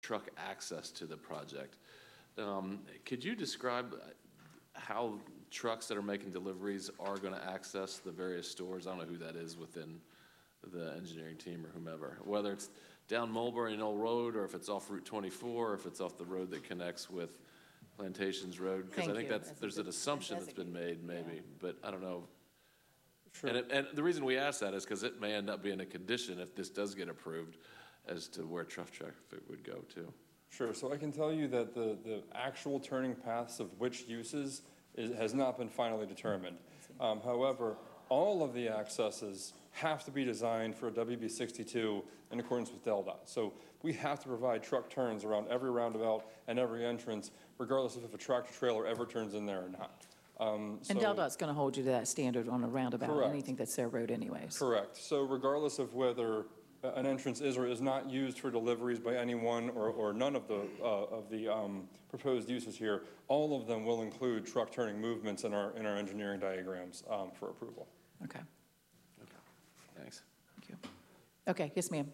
truck access to the project. Could you describe how trucks that are making deliveries are going to access the various stores? I don't know who that is within the engineering team or whomever, whether it's down Mulberry and Old Road, or if it's off Route 24, or if it's off the road that connects with Plantations Road, because I think there's an assumption that's been made, maybe, but I don't know. Sure. And the reason we ask that is because it may end up being a condition if this does get approved as to where truck traffic would go to. Sure, so I can tell you that the actual turning paths of which uses has not been finally determined. However, all of the accesses have to be designed for a WB 62 in accordance with DelDOT. So we have to provide truck turns around every roundabout and every entrance, regardless of if a tractor trailer ever turns in there or not. And DelDOT's going to hold you to that standard on a roundabout, correct, anything that's their road anyways. Correct. So regardless of whether an entrance is or is not used for deliveries by anyone or none of the proposed uses here, all of them will include truck turning movements in our engineering diagrams for approval. Okay. Okay. Thanks. Thank you. Okay. Yes, ma'am.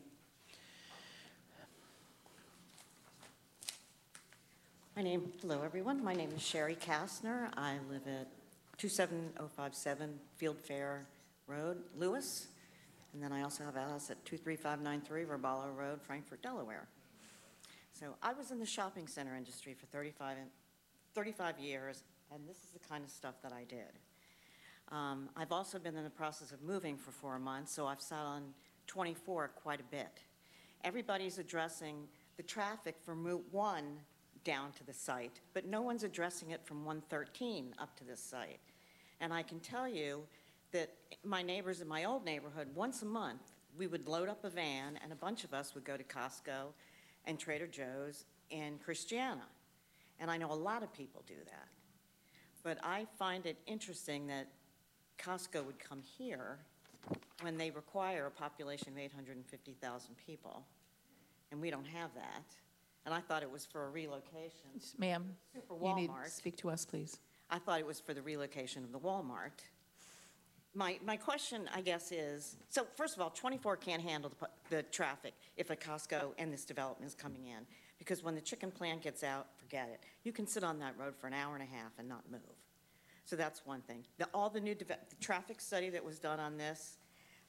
Hello everyone. My name is Sherry Kastner. I live at 27057 Fieldfair Road, Lewis. And then I also have a house at 23593 Robalo Road, Frankfort, Delaware. So I was in the shopping center industry for 35 years, and this is the kind of stuff that I did. I've also been in the process of moving for 4 months, so I've sat on 24 quite a bit. Everybody's addressing the traffic from Route 1 down to the site, but no one's addressing it from 113 up to this site. And I can tell you that my neighbors in my old neighborhood, once a month, we would load up a van and a bunch of us would go to Costco and Trader Joe's and Christiana. And I know a lot of people do that. But I find it interesting that Costco would come here when they require a population of 850,000 people. And we don't have that. And I thought it was for a relocation. Ma'am, Super Walmart. you need to speak to us, please. I thought it was for the relocation of the Walmart. My question, I guess, is, so first of all, 24 can't handle the traffic if a Costco and this development is coming in. Because when the chicken plant gets out, forget it. You can sit on that road for an hour and a half and not move. So that's one thing. The traffic study that was done on this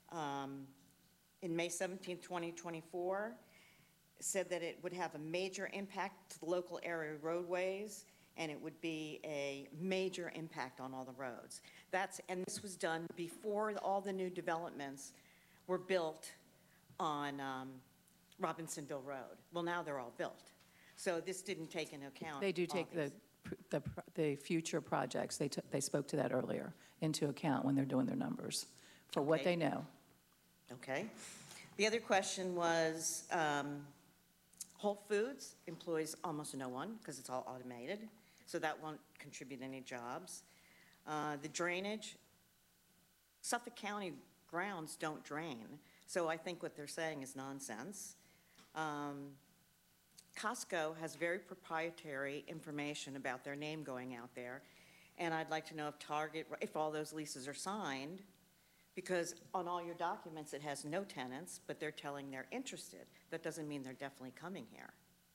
in May 17, 2024, said that it would have a major impact to the local area roadways, and it would be a major impact on all the roads. And this was done before all the new developments were built on Robinsonville Road. Well, now they're all built. So this didn't take into account. They do take the future projects, they spoke to that earlier, into account when they're doing their numbers for what they know. Okay. The other question was, Whole Foods employs almost no one because it's all automated, so that won't contribute any jobs. The drainage, Suffolk County grounds don't drain, so I think what they're saying is nonsense. Costco has very proprietary information about their name going out there, and I'd like to know if Target, if all those leases are signed, because on all your documents it has no tenants, but they're telling they're interested. That doesn't mean they're definitely coming here.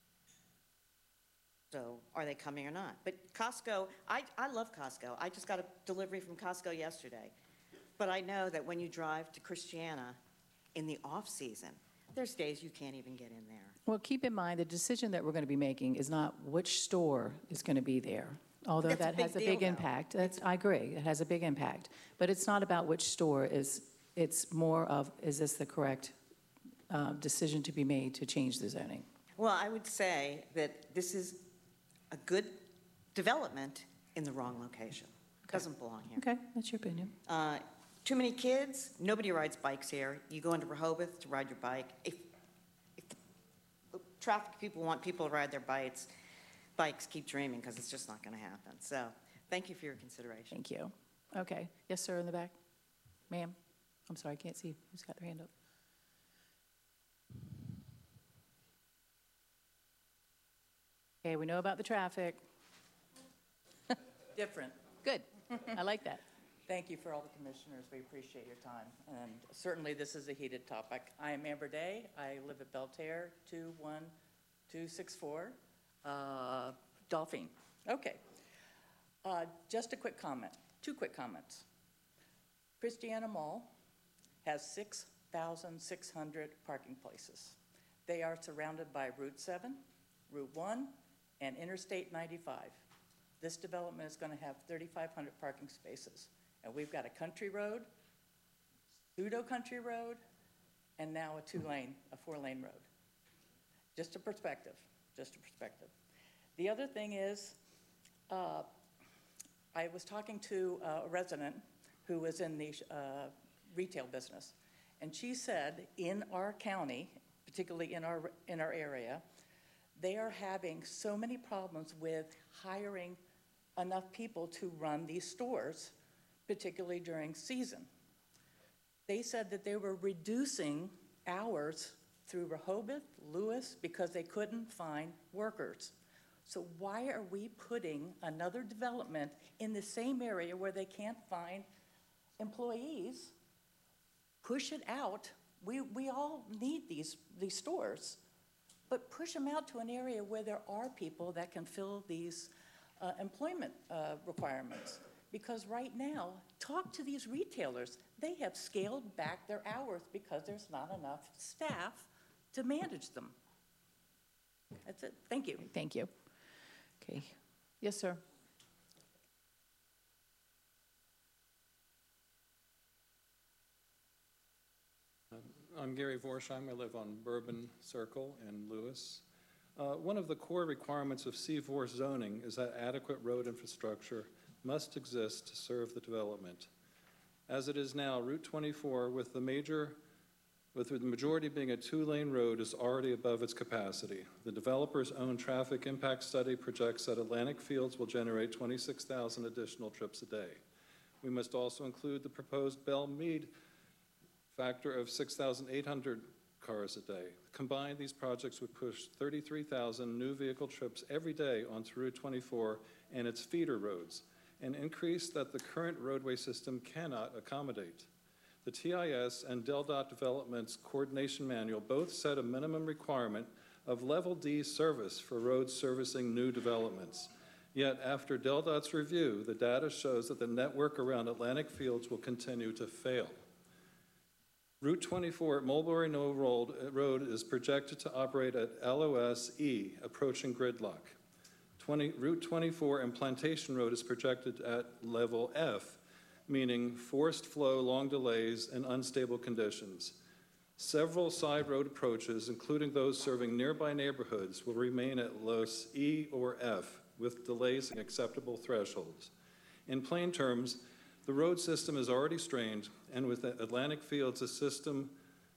So are they coming or not? But Costco, I love Costco. I just got a delivery from Costco yesterday. But I know that when you drive to Christiana in the off season, there's days you can't even get in there. Well, keep in mind the decision that we're going to be making is not which store is going to be there. Although that has a big impact. I agree, it has a big impact. But it's not about which store it's more of, is this the correct decision to be made to change the zoning? Well, I would say that this is a good development in the wrong location. Okay. Doesn't belong here. Okay, that's your opinion. Too many kids, nobody rides bikes here. You go into Rehoboth to ride your bike. If the traffic people want people to ride their bikes, keep dreaming, because it's just not going to happen. So thank you for your consideration. Thank you. Okay. Yes, sir, in the back. Ma'am. I'm sorry, I can't see who's got their hand up. Okay, we know about the traffic. Different. Good. I like that. Thank you for all the commissioners. We appreciate your time. And certainly this is a heated topic. I am Amber Day. I live at Belterre, 264, Dolphin. Okay. Just a quick comment, 2 quick comments. Christiana Mall has 6,600 parking places. They are surrounded by Route 7, Route 1, and Interstate 95. This development is going to have 3,500 parking spaces. And we've got a country road, pseudo-country road, and now a 4-lane road. Just a perspective, just a perspective. The other thing is, I was talking to a resident who was in the retail business, and she said in our county, particularly in our area, they are having so many problems with hiring enough people to run these stores, particularly during season. They said that they were reducing hours through Rehoboth, Lewis, because they couldn't find workers. So why are we putting another development in the same area where they can't find employees? Push it out. We all need these stores, but push them out to an area where there are people that can fill these employment requirements. Because right now, talk to these retailers. They have scaled back their hours because there's not enough staff to manage them. That's it. Thank you. Thank you. Okay. Yes, sir. I'm Gary Vorsheim. I live on Bourbon Circle in Lewis. One of the core requirements of C4 zoning is that adequate road infrastructure must exist to serve the development. As it is now, Route 24, with the majority being a 2-lane road, is already above its capacity. The developer's own traffic impact study projects that Atlantic Fields will generate 26,000 additional trips a day. We must also include the proposed Belle Meade factor of 6,800 cars a day. Combined, these projects would push 33,000 new vehicle trips every day onto Route 24 and its feeder roads, an increase that the current roadway system cannot accommodate. The TIS and DelDOT Development's Coordination Manual both set a minimum requirement of Level D service for roads servicing new developments. Yet, after DelDOT's review, the data shows that the network around Atlantic Fields will continue to fail. Route 24 at Mulberry Knoll Road is projected to operate at LOS E, approaching gridlock. Route 24 and Plantation Road is projected at level F, meaning forced flow, long delays, and unstable conditions. Several side road approaches, including those serving nearby neighborhoods, will remain at LOS E or F, with delays in acceptable thresholds. In plain terms, the road system is already strained, and with Atlantic Fields, the system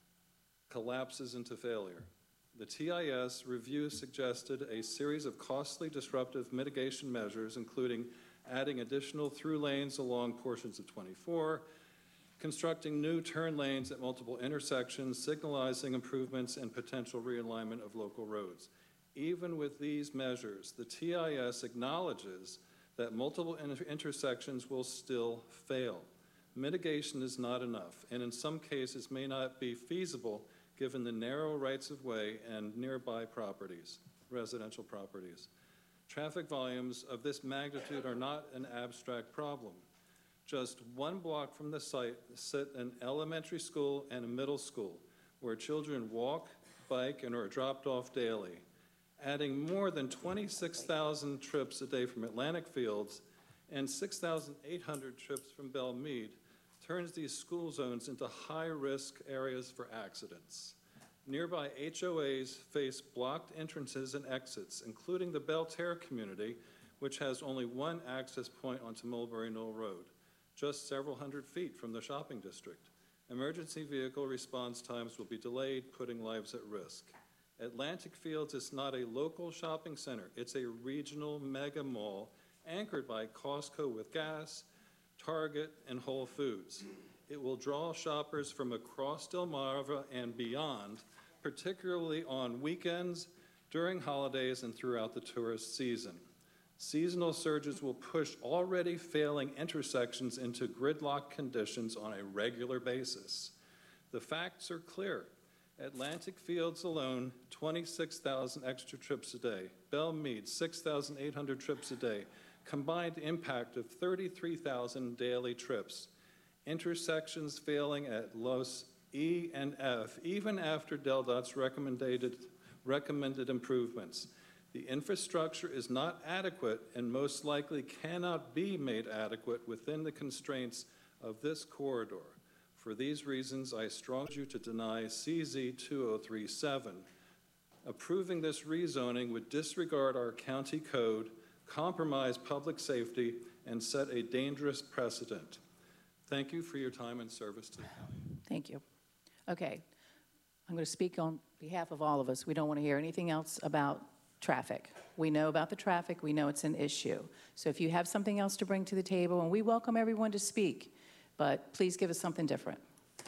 collapses into failure. The TIS review suggested a series of costly disruptive mitigation measures, including adding additional through lanes along portions of 24, constructing new turn lanes at multiple intersections, signalizing improvements, and potential realignment of local roads. Even with these measures, the TIS acknowledges that multiple intersections will still fail. Mitigation is not enough, and in some cases may not be feasible given the narrow rights of way and nearby properties, residential properties. Traffic volumes of this magnitude are not an abstract problem. Just 1 block from the site sit an elementary school and a middle school where children walk, bike, and are dropped off daily. Adding more than 26,000 trips a day from Atlantic Fields and 6,800 trips from Belle Meade turns these school zones into high-risk areas for accidents. Nearby HOAs face blocked entrances and exits, including the Belle Terre community, which has only one access point onto Mulberry Knoll Road, just several hundred feet from the shopping district. Emergency vehicle response times will be delayed, putting lives at risk. Atlantic Fields is not a local shopping center. It's a regional mega mall anchored by Costco with gas, Target, and Whole Foods. It will draw shoppers from across Delmarva and beyond, particularly on weekends, during holidays, and throughout the tourist season. Seasonal surges will push already failing intersections into gridlock conditions on a regular basis. The facts are clear. Atlantic Fields alone, 26,000 extra trips a day. Belle Mead, 6,800 trips a day. Combined impact of 33,000 daily trips. Intersections failing at Los E and F, even after DelDOT's recommended improvements. The infrastructure is not adequate and most likely cannot be made adequate within the constraints of this corridor. For these reasons, I strongly urge you to deny CZ 2037. Approving this rezoning would disregard our county code, compromise public safety, and set a dangerous precedent. Thank you for your time and service to the county. Thank you. Okay, I'm going to speak on behalf of all of us. We don't want to hear anything else about traffic. We know about the traffic. We know it's an issue. So if you have something else to bring to the table, and we welcome everyone to speak, but please give us something different.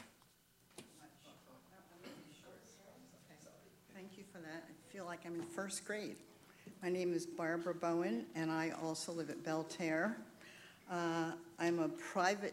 Thank you for that. I feel like I'm in first grade. My name is Barbara Bowen, and I also live at Belle Terre. I'm a private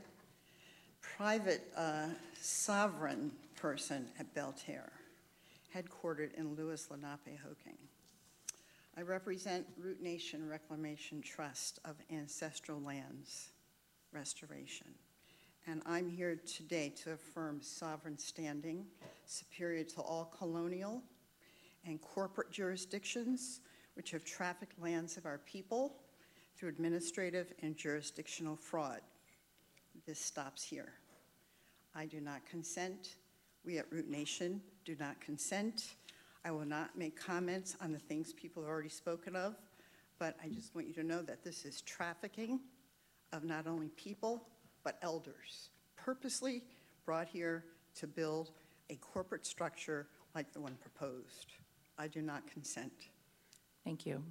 sovereign person at Belle Terre, headquartered in Lewis, Lenape-Hoking. I represent Root Nation Reclamation Trust of Ancestral Lands Restoration. And I'm here today to affirm sovereign standing superior to all colonial and corporate jurisdictions which have trafficked lands of our people through administrative and jurisdictional fraud. This stops here. I do not consent. We at Root Nation do not consent. I will not make comments on the things people have already spoken of, but I just want you to know that this is trafficking of not only people, but elders, purposely brought here to build a corporate structure like the one proposed. I do not consent. Thank you.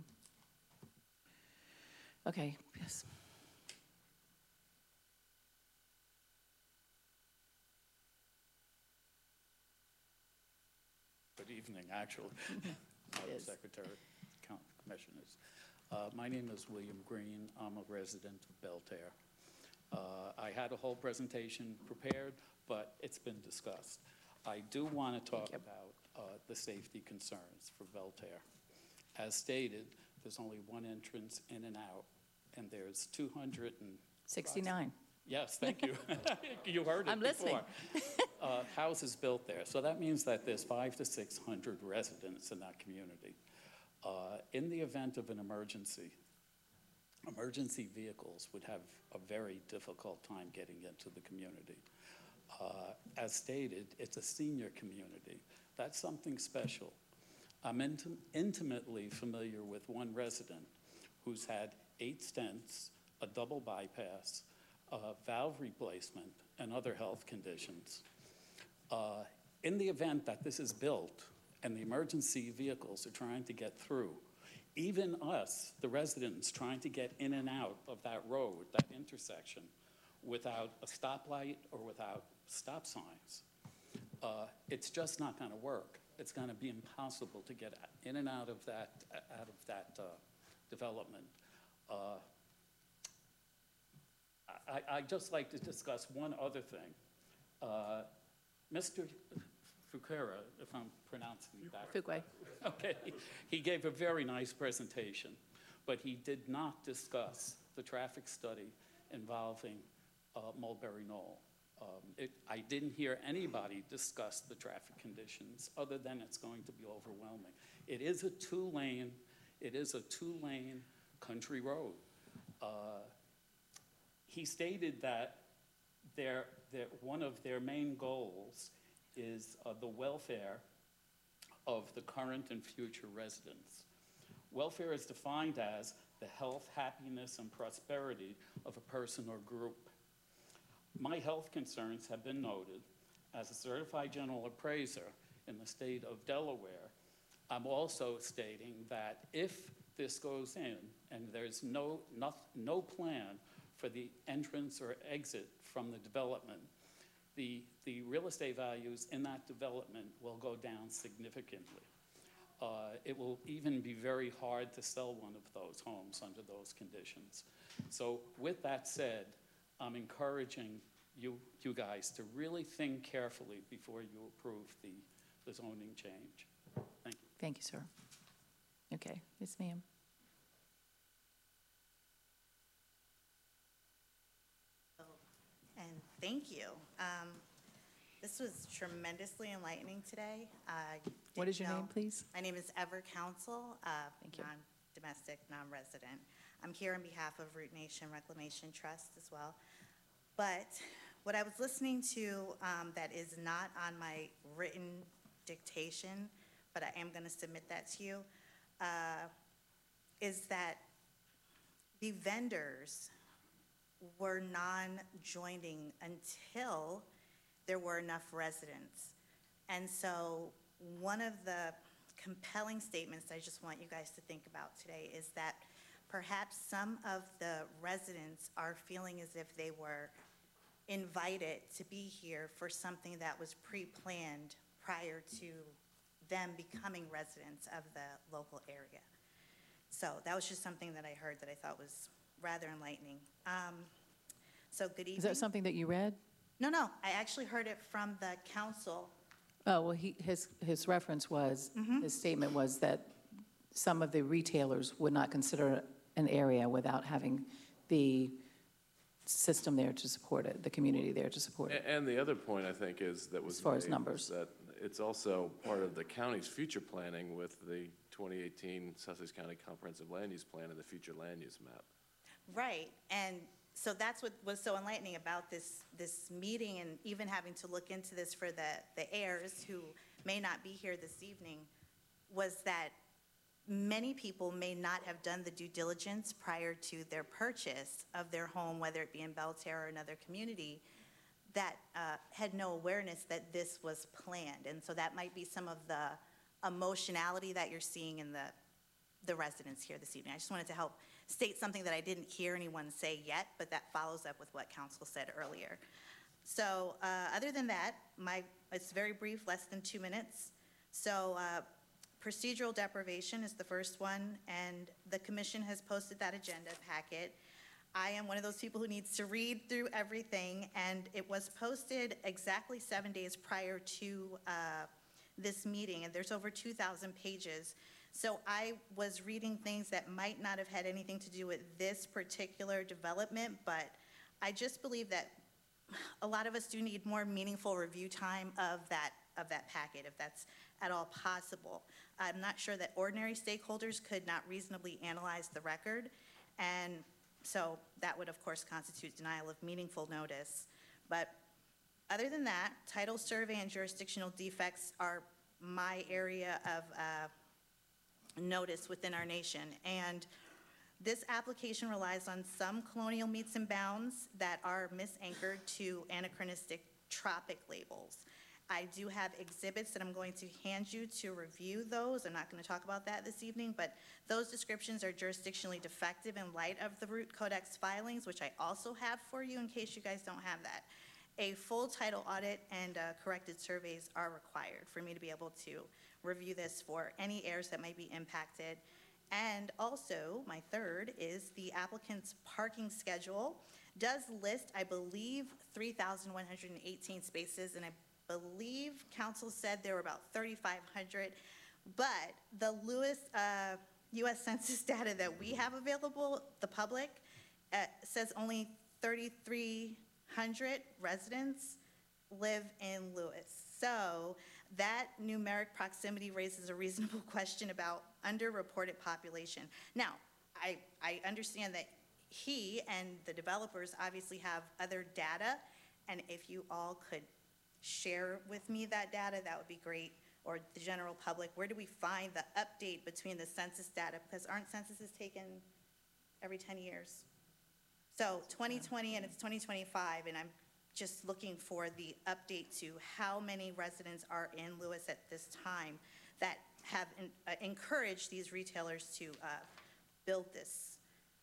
Okay, yes. Good evening, actually, Madam Secretary, Commissioners. My name is William Green. I'm a resident of Belle Terre. I had a whole presentation prepared, but it's been discussed. I do want to talk about the safety concerns for Belle Terre. As stated, there's only one entrance in and out, and there's 69. Yes, thank you. You heard it I'm before. listening. Houses built there. So that means that there's 500 to 600 residents in that community. In the event of an emergency vehicles would have a very difficult time getting into the community. As stated, it's a senior community. That's something special. I'm intimately familiar with one resident who's had 8 stents, a double bypass, valve replacement, and other health conditions. In the event that this is built and the emergency vehicles are trying to get through, even us, the residents, trying to get in and out of that road, that intersection, without a stoplight or without stop signs, it's just not going to work. It's going to be impossible to get in and out of that development. I'd just like to discuss one other thing. Mr. Fuquera, if I'm pronouncing that. Fuqua. Okay, he gave a very nice presentation, but he did not discuss the traffic study involving Mulberry Knoll. I didn't hear anybody discuss the traffic conditions other than it's going to be overwhelming. It is a two-lane country road. He stated that one of their main goals is the welfare of the current and future residents. Welfare is defined as the health, happiness, and prosperity of a person or group. My health concerns have been noted. As a certified general appraiser in the state of Delaware, I'm also stating that if this goes in and there's no plan for the entrance or exit from the development, the real estate values in that development will go down significantly. It will even be very hard to sell one of those homes under those conditions. So with that said, I'm encouraging you guys to really think carefully before you approve the zoning change. Thank you. Thank you, sir. Okay, yes, ma'am. And thank you. This was tremendously enlightening today. What is your name, please? My name is Ever Council, Thank you. non-domestic, non-resident. I'm here on behalf of Root Nation Reclamation Trust as well. But what I was listening to that is not on my written dictation, but I am going to submit that to you, is that the vendors were non-joining until there were enough residents. And so one of the compelling statements I just want you guys to think about today is that perhaps some of the residents are feeling as if they were invited to be here for something that was pre-planned prior to them becoming residents of the local area. So that was just something that I heard that I thought was rather enlightening. So good evening. Is that something that you read? No, I actually heard it from the council. Oh, well, his reference was, his statement was that some of the retailers would not consider an area without having the system there to support it, the community there to support it. And the other point, I think, is that was As far as made numbers. was that it's also part of the county's future planning with the 2018 Sussex County Comprehensive Land Use Plan and the future land use map. Right, and so that's what was so enlightening about this meeting, and even having to look into this for the heirs who may not be here this evening, was that many people may not have done the due diligence prior to their purchase of their home, whether it be in Belterra or another community, that had no awareness that this was planned. And so that might be some of the emotionality that you're seeing in the residents here this evening. I just wanted to help state something that I didn't hear anyone say yet, but that follows up with what council said earlier. So other than that, it's very brief, less than 2 minutes. So procedural deprivation is the first one, and the commission has posted that agenda packet. I am one of those people who needs to read through everything, and it was posted exactly 7 days prior to this meeting, and there's over 2,000 pages. So I was reading things that might not have had anything to do with this particular development, but I just believe that a lot of us do need more meaningful review time of that packet, if that's at all possible. I'm not sure that ordinary stakeholders could not reasonably analyze the record, and so that would, of course, constitute denial of meaningful notice. But other than that, title survey and jurisdictional defects are my area of notice within our nation. And this application relies on some colonial metes and bounds that are misanchored to anachronistic tropic labels. I do have exhibits that I'm going to hand you to review those. I'm not going to talk about that this evening, but those descriptions are jurisdictionally defective in light of the Root Codex filings, which I also have for you in case you guys don't have that. A full title audit and corrected surveys are required for me to be able to review this for any heirs that might be impacted. And also, my third is the applicant's parking schedule does list, I believe, 3,118 spaces, and I believe council said there were about 3,500, but the Lewis U.S. Census data that we have available, the public, says only 3,300 residents live in Lewis. So that numeric proximity raises a reasonable question about underreported population. Now, I understand that he and the developers obviously have other data, and if you all could share with me that data, that would be great, or the general public. Where do we find the update between the census data? Because aren't censuses taken every 10 years? So 2020 and it's 2025, and I'm just looking for the update to how many residents are in Lewis at this time that have encouraged these retailers to build this.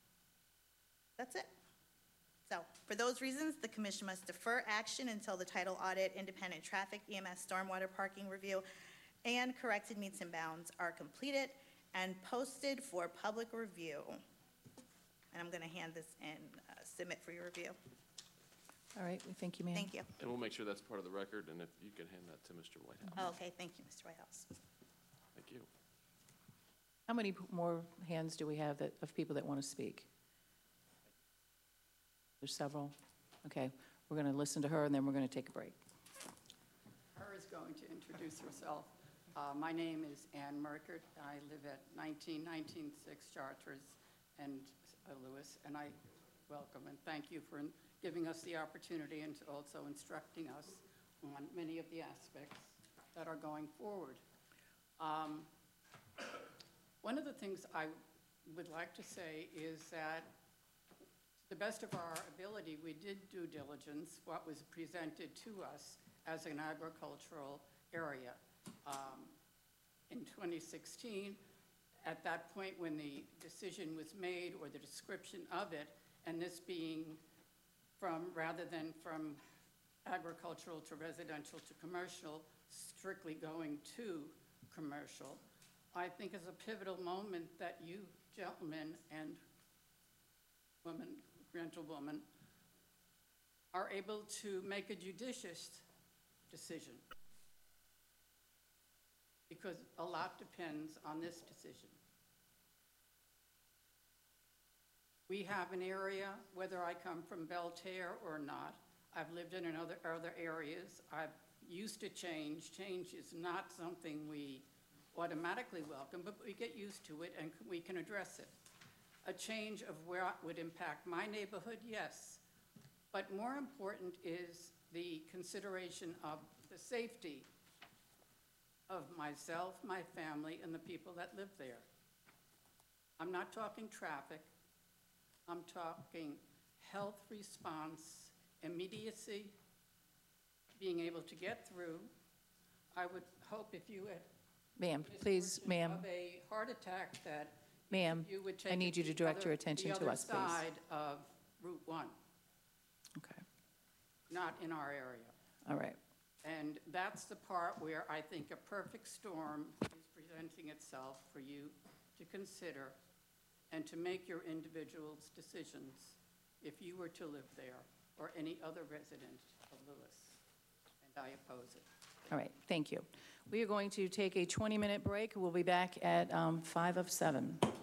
That's it. So for those reasons, the commission must defer action until the title audit, independent traffic, EMS, stormwater parking review, and corrected metes and bounds are completed and posted for public review. And I'm going to hand this in, submit for your review. All right, we thank you, ma'am. Thank you. And we'll make sure that's part of the record, and if you can hand that to Mr. Whitehouse. Oh, okay, thank you, Mr. Whitehouse. Thank you. How many more hands do we have of people that want to speak? There's several? Okay, we're going to listen to her, and then we're going to take a break. Her is going to introduce herself. My name is Ann Merkert. I live at 19196 Chartres and Lewis, and I welcome and thank you for giving us the opportunity and also instructing us on many of the aspects that are going forward. One of the things I would like to say is that to the best of our ability, we did due diligence what was presented to us as an agricultural area. In 2016, at that point when the decision was made or the description of it, and this being rather than from agricultural to residential to commercial, strictly going to commercial, I think is a pivotal moment that you gentlemen and women, gentlewoman, are able to make a judicious decision. Because a lot depends on this decision. We have an area, whether I come from Belterre or not, I've lived in other areas, I'm used to change. Change is not something we automatically welcome, but we get used to it and we can address it. A change of where it would impact my neighborhood, yes. But more important is the consideration of the safety of myself, my family, and the people that live there. I'm not talking traffic. I'm talking health response, immediacy, being able to get through. I would hope if you had Ma'am, please, ma'am, of a heart attack that ma'am, you would take I need you to direct your attention to us, the please. other side of Route 1, Okay, not in our area. all right. And that's the part where I think a perfect storm is presenting itself for you to consider and to make your individual's decisions if you were to live there or any other resident of Lewis. And I oppose it. All right, thank you. We are going to take a 20-minute break. We'll be back at 5 of 7.